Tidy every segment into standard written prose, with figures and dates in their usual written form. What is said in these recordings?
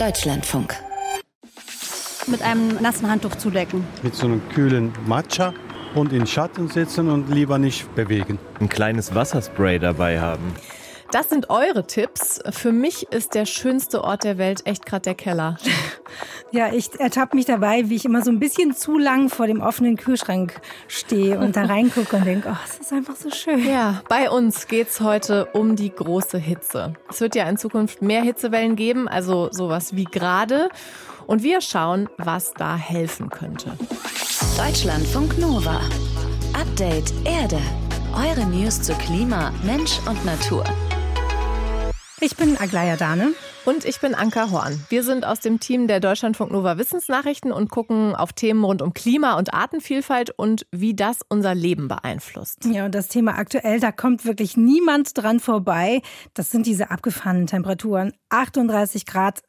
Deutschlandfunk. Mit einem nassen Handtuch zudecken. Mit so einem kühlen Matcha und in Schatten sitzen und lieber nicht bewegen. Ein kleines Wasserspray dabei haben. Das sind eure Tipps. Für mich ist der schönste Ort der Welt echt gerade der Keller. Ja, ich ertappe mich dabei, wie ich immer so ein bisschen zu lang vor dem offenen Kühlschrank stehe und da reingucke und denke, oh, es ist einfach so schön. Ja, bei uns geht's heute um die große Hitze. Es wird ja in Zukunft mehr Hitzewellen geben, also sowas wie gerade. Und wir schauen, was da helfen könnte. Deutschlandfunk Nova. Update Erde. Eure News zu Klima, Mensch und Natur. Ich bin Aglaya Dahne. Und ich bin Anka Horn. Wir sind aus dem Team der Deutschlandfunk Nova Wissensnachrichten und gucken auf Themen rund um Klima und Artenvielfalt und wie das unser Leben beeinflusst. Ja, und das Thema aktuell, da kommt wirklich niemand dran vorbei. Das sind diese abgefahrenen Temperaturen. 38 Grad,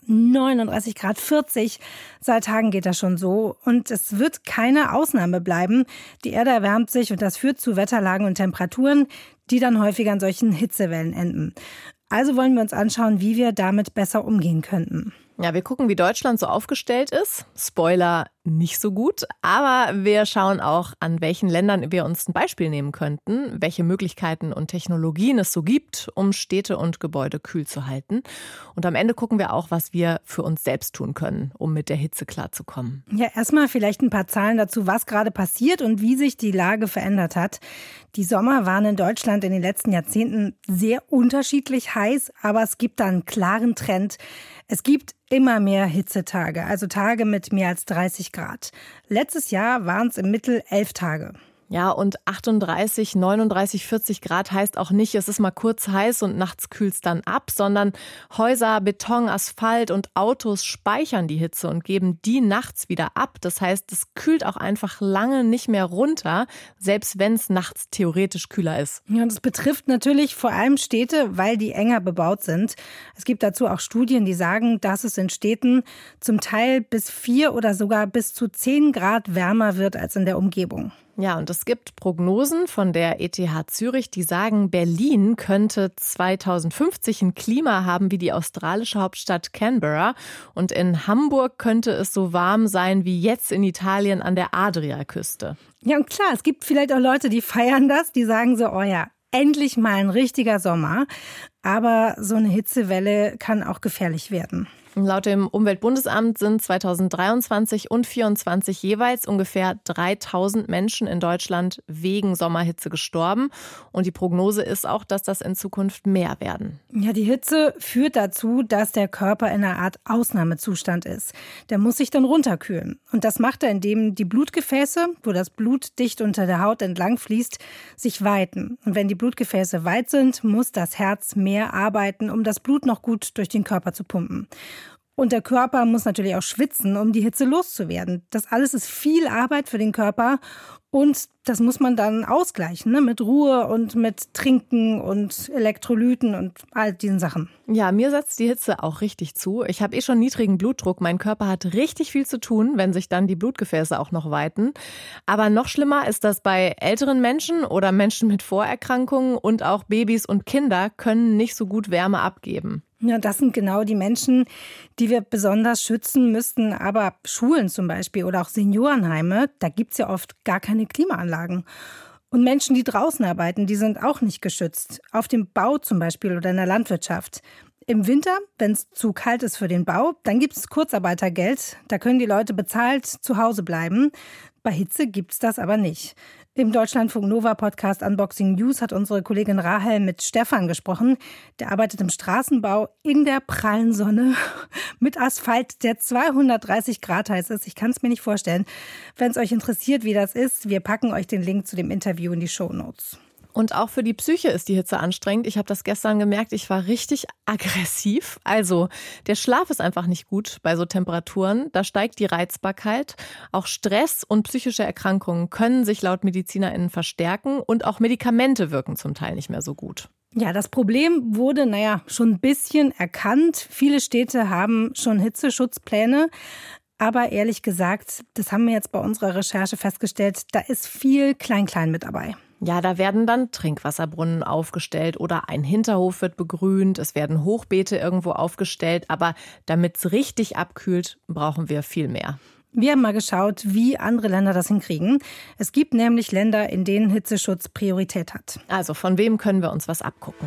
39 Grad, 40. Seit Tagen geht das schon so. Und es wird keine Ausnahme bleiben. Die Erde erwärmt sich und das führt zu Wetterlagen und Temperaturen, die dann häufiger an solchen Hitzewellen enden. Also wollen wir uns anschauen, wie wir damit besser umgehen könnten. Ja, wir gucken, wie Deutschland so aufgestellt ist. Spoiler, nicht so gut. Aber wir schauen auch, an welchen Ländern wir uns ein Beispiel nehmen könnten, welche Möglichkeiten und Technologien es so gibt, um Städte und Gebäude kühl zu halten. Und am Ende gucken wir auch, was wir für uns selbst tun können, um mit der Hitze klarzukommen. Ja, erstmal vielleicht ein paar Zahlen dazu, was gerade passiert und wie sich die Lage verändert hat. Die Sommer waren in Deutschland in den letzten Jahrzehnten sehr unterschiedlich heiß, aber es gibt da einen klaren Trend. Es gibt immer mehr Hitzetage, also Tage mit mehr als 30 Grad. Letztes Jahr waren es im Mittel 11 Tage. Ja, und 38, 39, 40 Grad heißt auch nicht, es ist mal kurz heiß und nachts kühlt es dann ab, sondern Häuser, Beton, Asphalt und Autos speichern die Hitze und geben die nachts wieder ab. Das heißt, es kühlt auch einfach lange nicht mehr runter, selbst wenn es nachts theoretisch kühler ist. Ja, und das betrifft natürlich vor allem Städte, weil die enger bebaut sind. Es gibt dazu auch Studien, die sagen, dass es in Städten zum Teil bis 4 oder sogar bis zu 10 Grad wärmer wird als in der Umgebung. Ja, und es gibt Prognosen von der ETH Zürich, die sagen, Berlin könnte 2050 ein Klima haben wie die australische Hauptstadt Canberra. Und in Hamburg könnte es so warm sein wie jetzt in Italien an der Adriaküste. Ja, und klar, es gibt vielleicht auch Leute, die feiern das, die sagen so, oh ja, endlich mal ein richtiger Sommer. Aber so eine Hitzewelle kann auch gefährlich werden. Laut dem Umweltbundesamt sind 2023 und 2024 jeweils ungefähr 3000 Menschen in Deutschland wegen Sommerhitze gestorben. Und die Prognose ist auch, dass das in Zukunft mehr werden. Ja, die Hitze führt dazu, dass der Körper in einer Art Ausnahmezustand ist. Der muss sich dann runterkühlen. Und das macht er, indem die Blutgefäße, wo das Blut dicht unter der Haut entlang fließt, sich weiten. Und wenn die Blutgefäße weit sind, muss das Herz mehr arbeiten, um das Blut noch gut durch den Körper zu pumpen. Und der Körper muss natürlich auch schwitzen, um die Hitze loszuwerden. Das alles ist viel Arbeit für den Körper und das muss man dann ausgleichen, ne? Mit Ruhe und mit Trinken und Elektrolyten und all diesen Sachen. Ja, mir setzt die Hitze auch richtig zu. Ich habe schon niedrigen Blutdruck. Mein Körper hat richtig viel zu tun, wenn sich dann die Blutgefäße auch noch weiten. Aber noch schlimmer ist das bei älteren Menschen oder Menschen mit Vorerkrankungen und auch Babys und Kinder können nicht so gut Wärme abgeben. Ja, das sind genau die Menschen, die wir besonders schützen müssten. Aber Schulen zum Beispiel oder auch Seniorenheime, da gibt's ja oft gar keine Klimaanlagen. Und Menschen, die draußen arbeiten, die sind auch nicht geschützt. Auf dem Bau zum Beispiel oder in der Landwirtschaft. Im Winter, wenn es zu kalt ist für den Bau, dann gibt es Kurzarbeitergeld. Da können die Leute bezahlt zu Hause bleiben. Bei Hitze gibt's das aber nicht. Im Deutschlandfunk Nova Podcast Unboxing News hat unsere Kollegin Rahel mit Stefan gesprochen. Der arbeitet im Straßenbau in der prallen Sonne mit Asphalt, der 230 Grad heiß ist. Ich kann es mir nicht vorstellen. Wenn es euch interessiert, wie das ist, wir packen euch den Link zu dem Interview in die Shownotes. Und auch für die Psyche ist die Hitze anstrengend. Ich habe das gestern gemerkt, ich war richtig aggressiv. Also der Schlaf ist einfach nicht gut bei so Temperaturen. Da steigt die Reizbarkeit. Auch Stress und psychische Erkrankungen können sich laut MedizinerInnen verstärken. Und auch Medikamente wirken zum Teil nicht mehr so gut. Ja, das Problem wurde, schon ein bisschen erkannt. Viele Städte haben schon Hitzeschutzpläne. Aber ehrlich gesagt, das haben wir jetzt bei unserer Recherche festgestellt, da ist viel Klein-Klein mit dabei. Ja, da werden dann Trinkwasserbrunnen aufgestellt oder ein Hinterhof wird begrünt, es werden Hochbeete irgendwo aufgestellt. Aber damit es richtig abkühlt, brauchen wir viel mehr. Wir haben mal geschaut, wie andere Länder das hinkriegen. Es gibt nämlich Länder, in denen Hitzeschutz Priorität hat. Also von wem können wir uns was abgucken?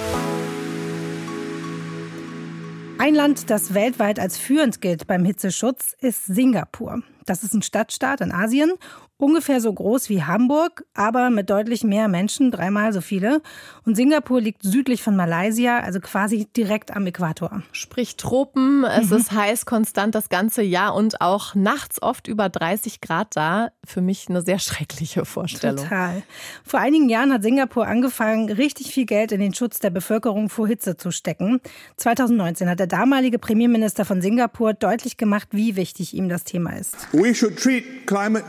Ein Land, das weltweit als führend gilt beim Hitzeschutz, ist Singapur. Das ist ein Stadtstaat in Asien, ungefähr so groß wie Hamburg, aber mit deutlich mehr Menschen, 3-mal so viele. Und Singapur liegt südlich von Malaysia, also quasi direkt am Äquator. Sprich Tropen, es ist heiß konstant das ganze Jahr und auch nachts oft über 30 Grad da. Für mich eine sehr schreckliche Vorstellung. Total. Vor einigen Jahren hat Singapur angefangen, richtig viel Geld in den Schutz der Bevölkerung vor Hitze zu stecken. 2019 hat der damalige Premierminister von Singapur deutlich gemacht, wie wichtig ihm das Thema ist. We should treat climate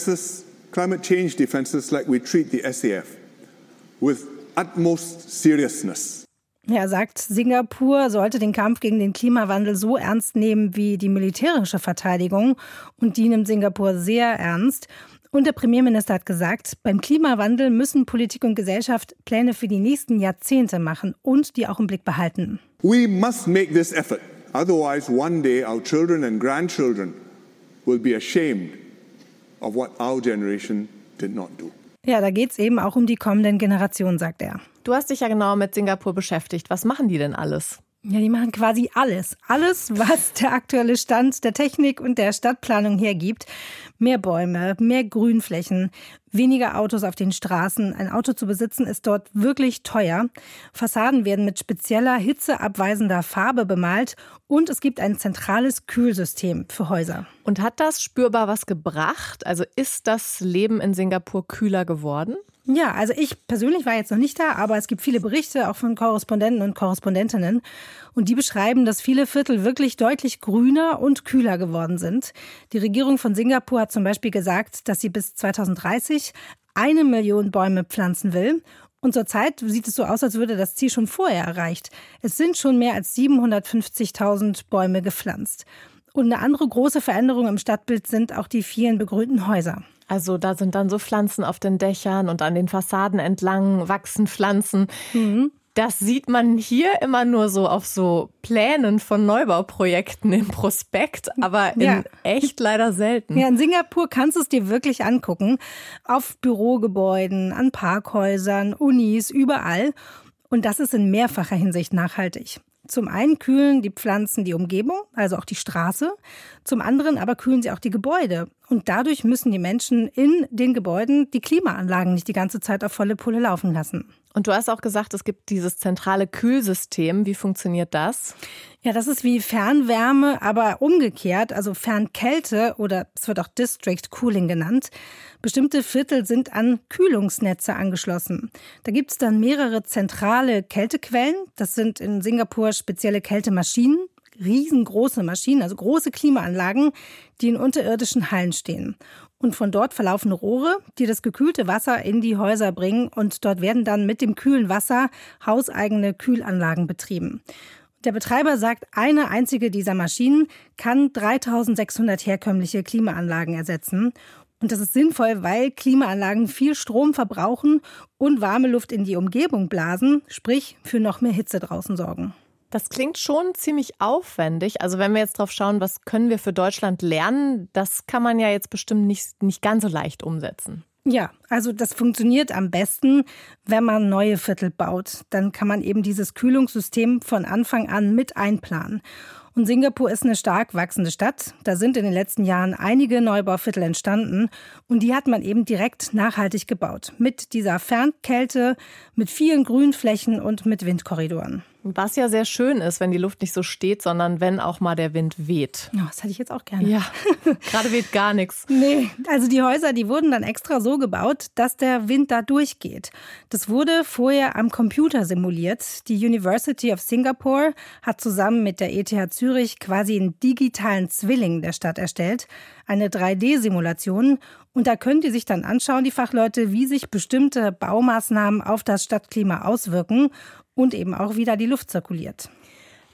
change defenses like we treat the SAF, with utmost seriousness. Er sagt, Singapur sollte den Kampf gegen den Klimawandel so ernst nehmen wie die militärische Verteidigung. Und die nimmt Singapur sehr ernst. Und der Premierminister hat gesagt, beim Klimawandel müssen Politik und Gesellschaft Pläne für die nächsten Jahrzehnte machen und die auch im Blick behalten. We must make this effort. Otherwise, one day our children and grandchildren will be ashamed of what our generation did not do. Ja, da geht es eben auch um die kommenden Generationen, sagt er. Du hast dich ja genau mit Singapur beschäftigt. Was machen die denn alles? Ja, die machen quasi alles. Alles, was der aktuelle Stand der Technik und der Stadtplanung hergibt. Mehr Bäume, mehr Grünflächen, weniger Autos auf den Straßen. Ein Auto zu besitzen ist dort wirklich teuer. Fassaden werden mit spezieller, hitzeabweisender Farbe bemalt. Und es gibt ein zentrales Kühlsystem für Häuser. Und hat das spürbar was gebracht? Also ist das Leben in Singapur kühler geworden? Ja, also ich persönlich war jetzt noch nicht da, aber es gibt viele Berichte auch von Korrespondenten und Korrespondentinnen. Und die beschreiben, dass viele Viertel wirklich deutlich grüner und kühler geworden sind. Die Regierung von Singapur hat zum Beispiel gesagt, dass sie bis 2030 1 Million Bäume pflanzen will. Und zurzeit sieht es so aus, als würde das Ziel schon vorher erreicht. Es sind schon mehr als 750.000 Bäume gepflanzt. Und eine andere große Veränderung im Stadtbild sind auch die vielen begrünten Häuser. Also da sind dann so Pflanzen auf den Dächern und an den Fassaden entlang wachsen Pflanzen. Das sieht man hier immer nur so auf so Plänen von Neubauprojekten im Prospekt, aber in echt leider selten. Ja, in Singapur kannst du es dir wirklich angucken. Auf Bürogebäuden, an Parkhäusern, Unis, überall. Und das ist in mehrfacher Hinsicht nachhaltig. Zum einen kühlen die Pflanzen die Umgebung, also auch die Straße. Zum anderen aber kühlen sie auch die Gebäude. Und dadurch müssen die Menschen in den Gebäuden die Klimaanlagen nicht die ganze Zeit auf volle Pulle laufen lassen. Und du hast auch gesagt, es gibt dieses zentrale Kühlsystem. Wie funktioniert das? Ja, das ist wie Fernwärme, aber umgekehrt, also Fernkälte oder es wird auch District Cooling genannt. Bestimmte Viertel sind an Kühlungsnetze angeschlossen. Da gibt es dann mehrere zentrale Kältequellen. Das sind in Singapur spezielle Kältemaschinen, riesengroße Maschinen, also große Klimaanlagen, die in unterirdischen Hallen stehen. Und von dort verlaufen Rohre, die das gekühlte Wasser in die Häuser bringen. Und dort werden dann mit dem kühlen Wasser hauseigene Kühlanlagen betrieben. Der Betreiber sagt, eine einzige dieser Maschinen kann 3.600 herkömmliche Klimaanlagen ersetzen. Und das ist sinnvoll, weil Klimaanlagen viel Strom verbrauchen und warme Luft in die Umgebung blasen, sprich für noch mehr Hitze draußen sorgen. Das klingt schon ziemlich aufwendig. Also wenn wir jetzt drauf schauen, was können wir für Deutschland lernen, das kann man ja jetzt bestimmt nicht ganz so leicht umsetzen. Ja, also das funktioniert am besten, wenn man neue Viertel baut. Dann kann man eben dieses Kühlungssystem von Anfang an mit einplanen. Und Singapur ist eine stark wachsende Stadt. Da sind in den letzten Jahren einige Neubauviertel entstanden. Und die hat man eben direkt nachhaltig gebaut. Mit dieser Fernkälte, mit vielen Grünflächen und mit Windkorridoren. Was ja sehr schön ist, wenn die Luft nicht so steht, sondern wenn auch mal der Wind weht. Oh, das hätte ich jetzt auch gerne. Ja, gerade weht gar nichts. Nee, also die Häuser, die wurden dann extra so gebaut, dass der Wind da durchgeht. Das wurde vorher am Computer simuliert. Die University of Singapore hat zusammen mit der ETH Zürich quasi einen digitalen Zwilling der Stadt erstellt. Eine 3D-Simulation. Und da können die sich dann anschauen, die Fachleute, wie sich bestimmte Baumaßnahmen auf das Stadtklima auswirken. Und eben auch, wie da die Luft zirkuliert.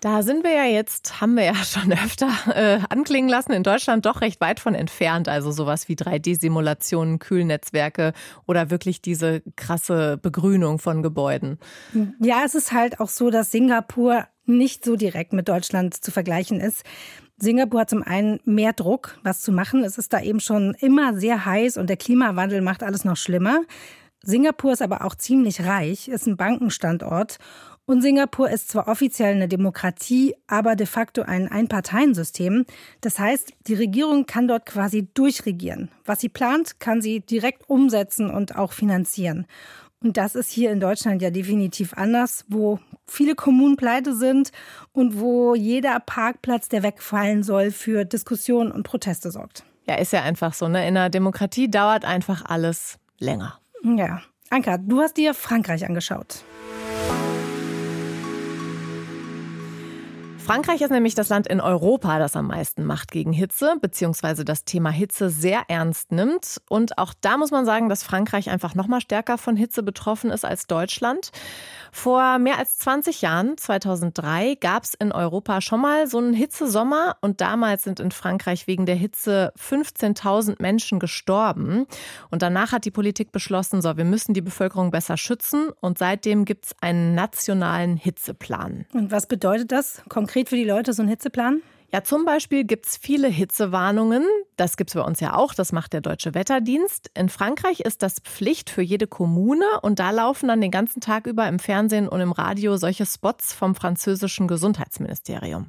Da sind wir ja jetzt, haben wir ja schon öfter anklingen lassen, in Deutschland doch recht weit von entfernt. Also sowas wie 3D-Simulationen, Kühlnetzwerke oder wirklich diese krasse Begrünung von Gebäuden. Ja, es ist halt auch so, dass Singapur nicht so direkt mit Deutschland zu vergleichen ist. Singapur hat zum einen mehr Druck, was zu machen. Es ist da eben schon immer sehr heiß und der Klimawandel macht alles noch schlimmer. Singapur ist aber auch ziemlich reich, ist ein Bankenstandort. Und Singapur ist zwar offiziell eine Demokratie, aber de facto ein Einparteiensystem. Das heißt, die Regierung kann dort quasi durchregieren. Was sie plant, kann sie direkt umsetzen und auch finanzieren. Und das ist hier in Deutschland ja definitiv anders, wo viele Kommunen pleite sind und wo jeder Parkplatz, der wegfallen soll, für Diskussionen und Proteste sorgt. Ja, ist ja einfach so, ne? In einer Demokratie dauert einfach alles länger. Ja. Anka, du hast dir Frankreich angeschaut. Frankreich ist nämlich das Land in Europa, das am meisten macht gegen Hitze, beziehungsweise das Thema Hitze sehr ernst nimmt. Und auch da muss man sagen, dass Frankreich einfach noch mal stärker von Hitze betroffen ist als Deutschland. Vor mehr als 20 Jahren, 2003, gab es in Europa schon mal so einen Hitzesommer. Und damals sind in Frankreich wegen der Hitze 15.000 Menschen gestorben. Und danach hat die Politik beschlossen, so, wir müssen die Bevölkerung besser schützen. Und seitdem gibt es einen nationalen Hitzeplan. Und was bedeutet das konkret für die Leute, so ein Hitzeplan? Ja, zum Beispiel gibt es viele Hitzewarnungen. Das gibt es bei uns ja auch, das macht der Deutsche Wetterdienst. In Frankreich ist das Pflicht für jede Kommune und da laufen dann den ganzen Tag über im Fernsehen und im Radio solche Spots vom französischen Gesundheitsministerium.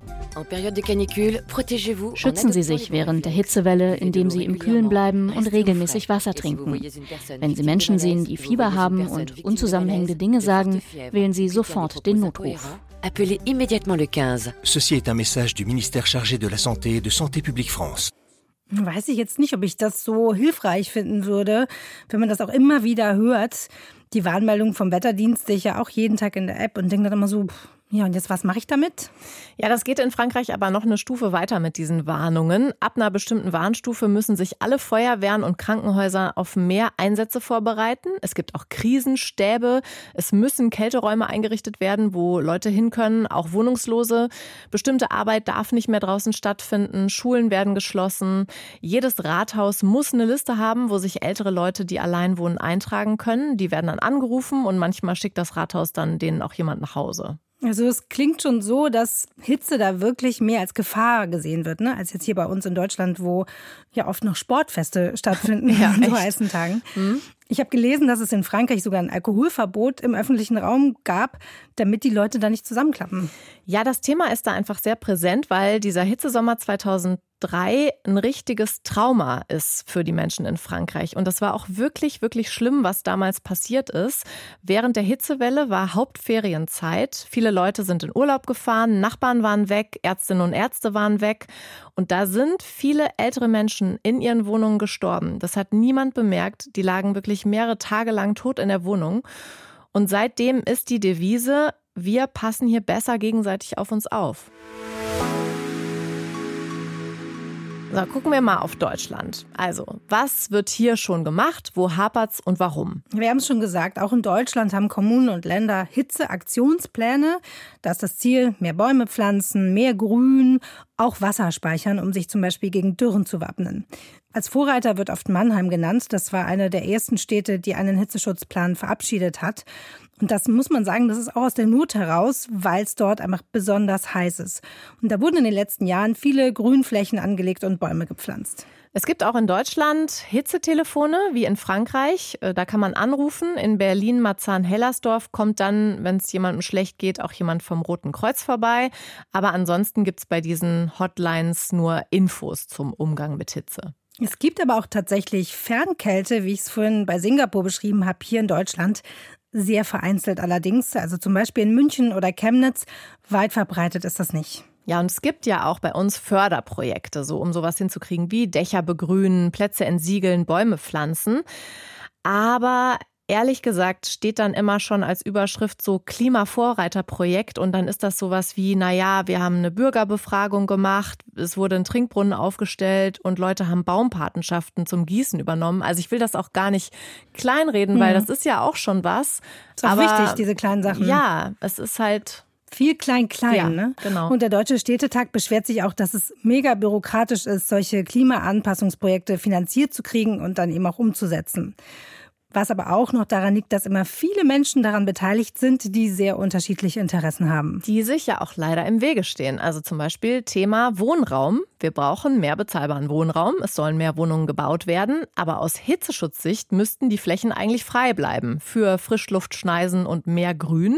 Schützen Sie sich während der Hitzewelle, indem Sie im Kühlen bleiben und regelmäßig Wasser trinken. Wenn Sie Menschen sehen, die Fieber haben und unzusammenhängende Dinge sagen, wählen Sie sofort den Notruf. Appelez immédiatement le 15. Ceci est un message du ministère chargé de la Santé et de Santé publique France. Weiß ich jetzt nicht, ob ich das so hilfreich finden würde, wenn man das auch immer wieder hört. Die Warnmeldung vom Wetterdienst sehe ich ja auch jeden Tag in der App und denke dann immer so, ja, und jetzt was mache ich damit? Ja, das geht in Frankreich aber noch eine Stufe weiter mit diesen Warnungen. Ab einer bestimmten Warnstufe müssen sich alle Feuerwehren und Krankenhäuser auf mehr Einsätze vorbereiten. Es gibt auch Krisenstäbe. Es müssen Kälteräume eingerichtet werden, wo Leute hin können, auch Wohnungslose. Bestimmte Arbeit darf nicht mehr draußen stattfinden. Schulen werden geschlossen. Jedes Rathaus muss eine Liste haben, wo sich ältere Leute, die allein wohnen, eintragen können. Die werden dann angerufen und manchmal schickt das Rathaus dann denen auch jemand nach Hause. Also es klingt schon so, dass Hitze da wirklich mehr als Gefahr gesehen wird, ne? Als jetzt hier bei uns in Deutschland, wo ja oft noch Sportfeste stattfinden an so heißen Tagen. Ich habe gelesen, dass es in Frankreich sogar ein Alkoholverbot im öffentlichen Raum gab, damit die Leute da nicht zusammenklappen. Ja, das Thema ist da einfach sehr präsent, weil dieser Hitzesommer 2003 ein richtiges Trauma ist für die Menschen in Frankreich. Und das war auch wirklich, wirklich schlimm, was damals passiert ist. Während der Hitzewelle war Hauptferienzeit. Viele Leute sind in Urlaub gefahren, Nachbarn waren weg, Ärztinnen und Ärzte waren weg. Und da sind viele ältere Menschen in ihren Wohnungen gestorben. Das hat niemand bemerkt. Die lagen wirklich mehrere Tage lang tot in der Wohnung. Und seitdem ist die Devise, wir passen hier besser gegenseitig auf uns auf. So, gucken wir mal auf Deutschland. Also, was wird hier schon gemacht? Wo hapert's und warum? Wir haben es schon gesagt, auch in Deutschland haben Kommunen und Länder Hitzeaktionspläne. Da ist das Ziel, mehr Bäume pflanzen, mehr Grün, auch Wasser speichern, um sich zum Beispiel gegen Dürren zu wappnen. Als Vorreiter wird oft Mannheim genannt. Das war eine der ersten Städte, die einen Hitzeschutzplan verabschiedet hat. Und das muss man sagen, das ist auch aus der Not heraus, weil es dort einfach besonders heiß ist. Und da wurden in den letzten Jahren viele Grünflächen angelegt und Bäume gepflanzt. Es gibt auch in Deutschland Hitzetelefone, wie in Frankreich. Da kann man anrufen. In Berlin, Marzahn-Hellersdorf kommt dann, wenn es jemandem schlecht geht, auch jemand vom Roten Kreuz vorbei. Aber ansonsten gibt es bei diesen Hotlines nur Infos zum Umgang mit Hitze. Es gibt aber auch tatsächlich Fernkälte, wie ich es vorhin bei Singapur beschrieben habe, hier in Deutschland. Sehr vereinzelt allerdings, also zum Beispiel in München oder Chemnitz. Weit verbreitet ist das nicht. Ja, und es gibt ja auch bei uns Förderprojekte, so um sowas hinzukriegen wie Dächer begrünen, Plätze entsiegeln, Bäume pflanzen. Aber ehrlich gesagt steht dann immer schon als Überschrift so Klimavorreiterprojekt und dann ist das sowas wie, naja, wir haben eine Bürgerbefragung gemacht, es wurde ein Trinkbrunnen aufgestellt und Leute haben Baumpatenschaften zum Gießen übernommen. Also ich will das auch gar nicht kleinreden, weil das ist ja auch schon was. Ist auch wichtig, diese kleinen Sachen. Ja, es ist halt viel klein, Ja, ne? genau. Und der Deutsche Städtetag beschwert sich auch, dass es mega bürokratisch ist, solche Klimaanpassungsprojekte finanziert zu kriegen und dann eben auch umzusetzen. Was aber auch noch daran liegt, dass immer viele Menschen daran beteiligt sind, die sehr unterschiedliche Interessen haben. Die sich ja auch leider im Wege stehen. Also zum Beispiel Thema Wohnraum. Wir brauchen mehr bezahlbaren Wohnraum. Es sollen mehr Wohnungen gebaut werden. Aber aus Hitzeschutzsicht müssten die Flächen eigentlich frei bleiben für Frischluftschneisen und mehr Grün.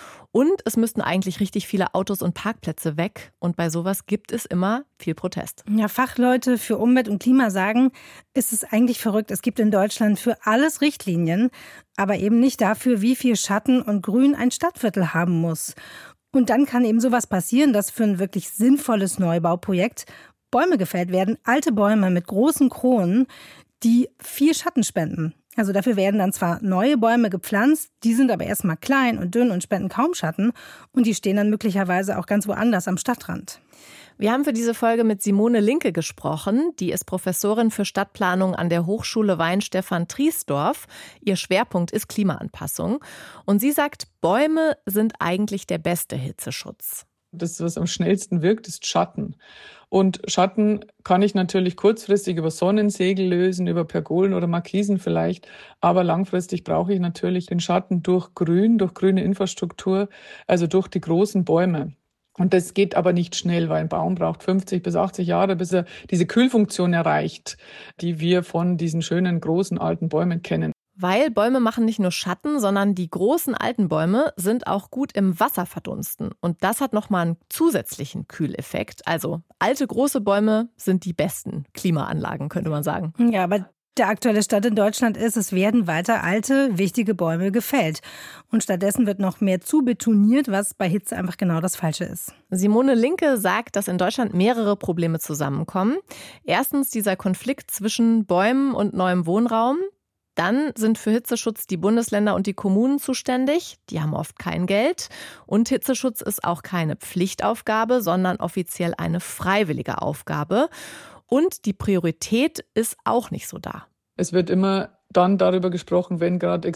Und es müssten eigentlich richtig viele Autos und Parkplätze weg. Und bei sowas gibt es immer viel Protest. Ja, Fachleute für Umwelt und Klima sagen, ist es eigentlich verrückt. Es gibt in Deutschland für alles Richtlinien, aber eben nicht dafür, wie viel Schatten und Grün ein Stadtviertel haben muss. Und dann kann eben sowas passieren, dass für ein wirklich sinnvolles Neubauprojekt Bäume gefällt werden, alte Bäume mit großen Kronen, die viel Schatten spenden. Also dafür werden dann zwar neue Bäume gepflanzt, die sind aber erstmal klein und dünn und spenden kaum Schatten und die stehen dann möglicherweise auch ganz woanders am Stadtrand. Wir haben für diese Folge mit Simone Linke gesprochen. Die ist Professorin für Stadtplanung an der Hochschule Weihenstephan-Triesdorf. Ihr Schwerpunkt ist Klimaanpassung. Und sie sagt, Bäume sind eigentlich der beste Hitzeschutz. Das, was am schnellsten wirkt, ist Schatten. Und Schatten kann ich natürlich kurzfristig über Sonnensegel lösen, über Pergolen oder Markisen vielleicht. Aber langfristig brauche ich natürlich den Schatten durch grüne Infrastruktur, also durch die großen Bäume. Und das geht aber nicht schnell, weil ein Baum braucht 50 bis 80 Jahre, bis er diese Kühlfunktion erreicht, die wir von diesen schönen, großen, alten Bäumen kennen. Weil Bäume machen nicht nur Schatten, sondern die großen alten Bäume sind auch gut im Wasser verdunsten. Und das hat nochmal einen zusätzlichen Kühleffekt. Also alte, große Bäume sind die besten Klimaanlagen, könnte man sagen. Ja, aber der aktuelle Stand in Deutschland ist, es werden weiter alte, wichtige Bäume gefällt. Und stattdessen wird noch mehr zubetoniert, was bei Hitze einfach genau das Falsche ist. Simone Linke sagt, dass in Deutschland mehrere Probleme zusammenkommen. Erstens dieser Konflikt zwischen Bäumen und neuem Wohnraum. Dann sind für Hitzeschutz die Bundesländer und die Kommunen zuständig. Die haben oft kein Geld. Und Hitzeschutz ist auch keine Pflichtaufgabe, sondern offiziell eine freiwillige Aufgabe. Und die Priorität ist auch nicht so da. Es wird immer dann darüber gesprochen, wenn gerade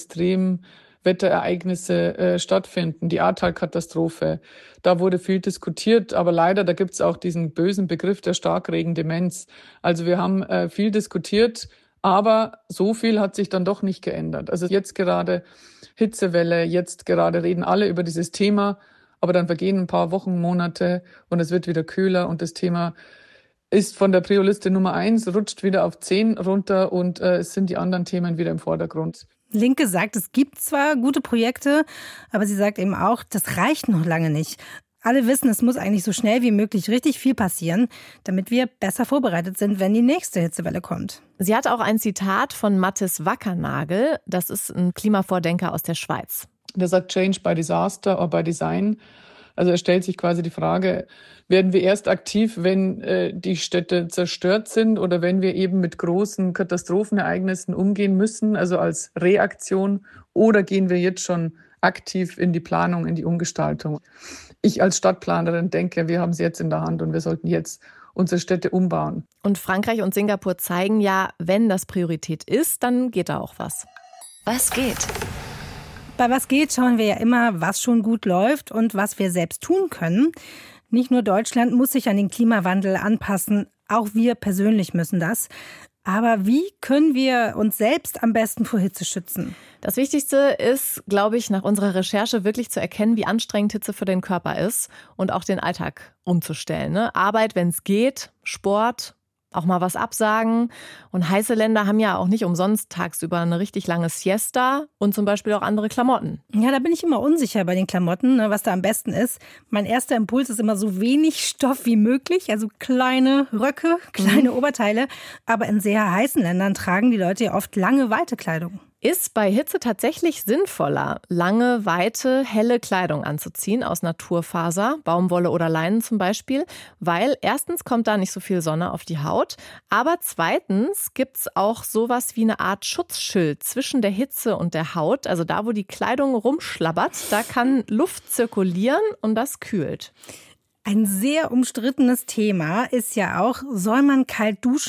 Extremwetterereignisse stattfinden. Die Ahrtal-Katastrophe, da wurde viel diskutiert. Aber leider, da gibt es auch diesen bösen Begriff der Starkregendemenz. Also wir haben viel diskutiert. Aber so viel hat sich dann doch nicht geändert. Also jetzt gerade Hitzewelle, jetzt gerade reden alle über dieses Thema, aber dann vergehen ein paar Wochen, Monate und es wird wieder kühler und das Thema ist von der Prio-Liste Nummer 1, rutscht wieder auf 10 runter und es sind die anderen Themen wieder im Vordergrund. Linke sagt, es gibt zwar gute Projekte, aber sie sagt eben auch, das reicht noch lange nicht. Alle wissen, es muss eigentlich so schnell wie möglich richtig viel passieren, damit wir besser vorbereitet sind, wenn die nächste Hitzewelle kommt. Sie hat auch ein Zitat von Mathis Wackernagel. Das ist ein Klimavordenker aus der Schweiz. Der sagt, Change by Disaster or by Design. Also er stellt sich quasi die Frage, werden wir erst aktiv, wenn die Städte zerstört sind oder wenn wir eben mit großen Katastrophenereignissen umgehen müssen, also als Reaktion, oder gehen wir jetzt schon aktiv in die Planung, in die Umgestaltung? Ich als Stadtplanerin denke, wir haben es jetzt in der Hand und wir sollten jetzt unsere Städte umbauen. Und Frankreich und Singapur zeigen ja, wenn das Priorität ist, dann geht da auch was. Was geht? Bei Was geht schauen wir ja immer, was schon gut läuft und was wir selbst tun können. Nicht nur Deutschland muss sich an den Klimawandel anpassen, auch wir persönlich müssen das. Aber wie können wir uns selbst am besten vor Hitze schützen? Das Wichtigste ist, glaube ich, nach unserer Recherche wirklich zu erkennen, wie anstrengend Hitze für den Körper ist und auch den Alltag umzustellen. Ne? Arbeit, wenn es geht, Sport, auch mal was absagen. Und heiße Länder haben ja auch nicht umsonst tagsüber eine richtig lange Siesta und zum Beispiel auch andere Klamotten. Ja, da bin ich immer unsicher bei den Klamotten, was da am besten ist. Mein erster Impuls ist immer so wenig Stoff wie möglich, also kleine Röcke, kleine Oberteile. Aber in sehr heißen Ländern tragen die Leute ja oft lange, weite Kleidung. Ist bei Hitze tatsächlich sinnvoller, lange, weite, helle Kleidung anzuziehen aus Naturfaser, Baumwolle oder Leinen zum Beispiel, weil erstens kommt da nicht so viel Sonne auf die Haut, aber zweitens gibt es auch sowas wie eine Art Schutzschild zwischen der Hitze und der Haut, also da, wo die Kleidung rumschlabbert, da kann Luft zirkulieren und das kühlt. Ein sehr umstrittenes Thema ist ja auch, soll man kalt duschen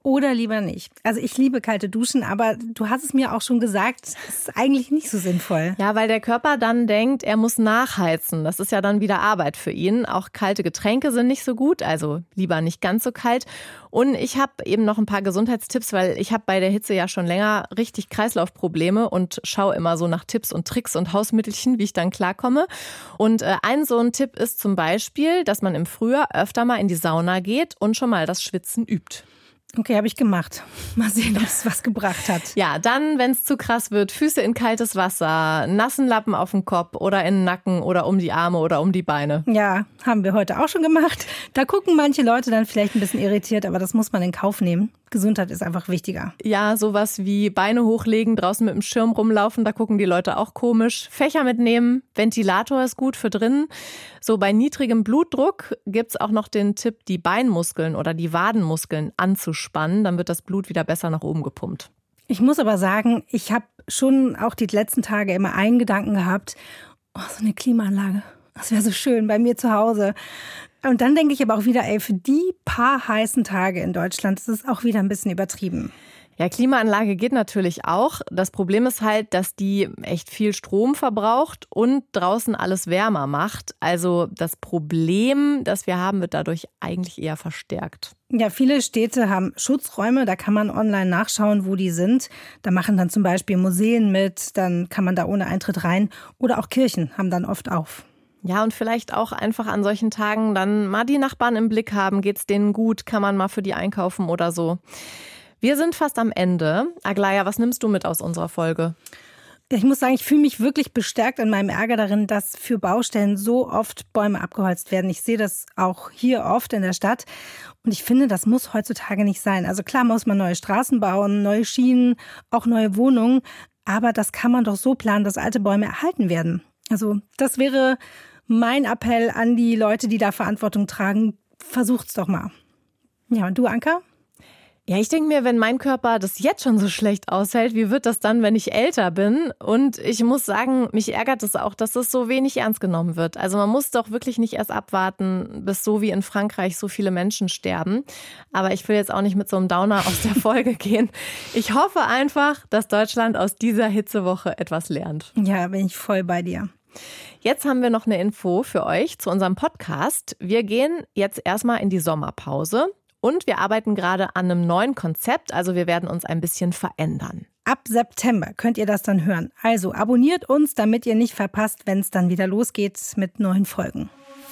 oder lieber nicht? Also ich liebe kalte Duschen, aber du hast es mir auch schon gesagt, es ist eigentlich nicht so sinnvoll. Ja, weil der Körper dann denkt, er muss nachheizen. Das ist ja dann wieder Arbeit für ihn. Auch kalte Getränke sind nicht so gut, also lieber nicht ganz so kalt. Und ich habe eben noch ein paar Gesundheitstipps, weil ich habe bei der Hitze ja schon länger richtig Kreislaufprobleme und schaue immer so nach Tipps und Tricks und Hausmittelchen, wie ich dann klarkomme. Und ein so ein Tipp ist zum Beispiel, dass man im Frühjahr öfter mal in die Sauna geht und schon mal das Schwitzen übt. Okay, habe ich gemacht. Mal sehen, ob es was gebracht hat. Ja, dann, wenn es zu krass wird, Füße in kaltes Wasser, nassen Lappen auf den Kopf oder in den Nacken oder um die Arme oder um die Beine. Ja, haben wir heute auch schon gemacht. Da gucken manche Leute dann vielleicht ein bisschen irritiert, aber das muss man in Kauf nehmen. Gesundheit ist einfach wichtiger. Ja, sowas wie Beine hochlegen, draußen mit dem Schirm rumlaufen, da gucken die Leute auch komisch. Fächer mitnehmen, Ventilator ist gut für drinnen. So bei niedrigem Blutdruck gibt's auch noch den Tipp, die Beinmuskeln oder die Wadenmuskeln anzuspannen. Dann wird das Blut wieder besser nach oben gepumpt. Ich muss aber sagen, ich habe schon auch die letzten Tage immer einen Gedanken gehabt, oh, so eine Klimaanlage, das wäre so schön bei mir zu Hause. Und dann denke ich aber auch wieder, für die paar heißen Tage in Deutschland ist es auch wieder ein bisschen übertrieben. Ja, Klimaanlage geht natürlich auch. Das Problem ist halt, dass die echt viel Strom verbraucht und draußen alles wärmer macht. Also das Problem, das wir haben, wird dadurch eigentlich eher verstärkt. Ja, viele Städte haben Schutzräume, da kann man online nachschauen, wo die sind. Da machen dann zum Beispiel Museen mit, dann kann man da ohne Eintritt rein. Oder auch Kirchen haben dann oft auf. Ja, und vielleicht auch einfach an solchen Tagen dann mal die Nachbarn im Blick haben. Geht's denen gut? Kann man mal für die einkaufen oder so? Wir sind fast am Ende. Aglaya, was nimmst du mit aus unserer Folge? Ich muss sagen, ich fühle mich wirklich bestärkt in meinem Ärger darin, dass für Baustellen so oft Bäume abgeholzt werden. Ich sehe das auch hier oft in der Stadt. Und ich finde, das muss heutzutage nicht sein. Also klar muss man neue Straßen bauen, neue Schienen, auch neue Wohnungen. Aber das kann man doch so planen, dass alte Bäume erhalten werden. Also das wäre mein Appell an die Leute, die da Verantwortung tragen. Versucht's doch mal. Ja, und du, Anka? Ja, ich denke mir, wenn mein Körper das jetzt schon so schlecht aushält, wie wird das dann, wenn ich älter bin? Und ich muss sagen, mich ärgert es auch, dass das so wenig ernst genommen wird. Also man muss doch wirklich nicht erst abwarten, bis so wie in Frankreich so viele Menschen sterben. Aber ich will jetzt auch nicht mit so einem Downer aus der Folge gehen. Ich hoffe einfach, dass Deutschland aus dieser Hitzewoche etwas lernt. Ja, bin ich voll bei dir. Jetzt haben wir noch eine Info für euch zu unserem Podcast. Wir gehen jetzt erstmal in die Sommerpause. Und wir arbeiten gerade an einem neuen Konzept, also wir werden uns ein bisschen verändern. Ab September könnt ihr das dann hören. Also abonniert uns, damit ihr nicht verpasst, wenn es dann wieder losgeht mit neuen Folgen.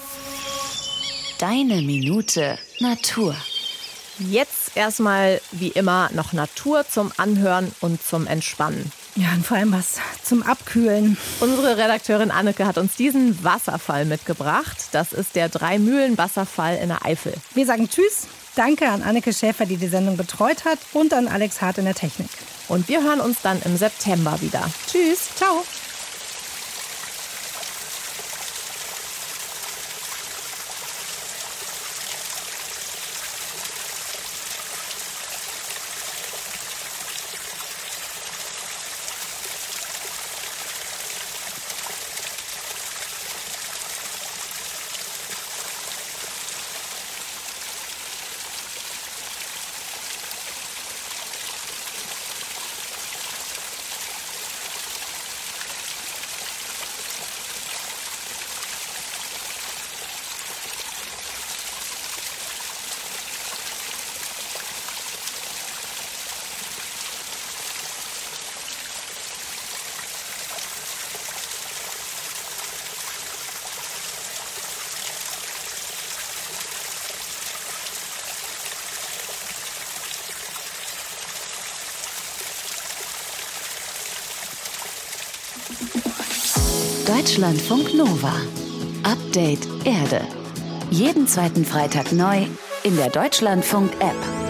Deine Minute Natur. Jetzt erstmal wie immer noch Natur zum Anhören und zum Entspannen. Ja, und vor allem was zum Abkühlen. Unsere Redakteurin Anneke hat uns diesen Wasserfall mitgebracht. Das ist der Drei-Mühlen-Wasserfall in der Eifel. Wir sagen Tschüss. Danke an Anneke Schäfer, die Sendung betreut hat, und an Alex Hart in der Technik. Und wir hören uns dann im September wieder. Tschüss. Ciao. Deutschlandfunk Nova. Update Erde. Jeden zweiten Freitag neu in der Deutschlandfunk-App.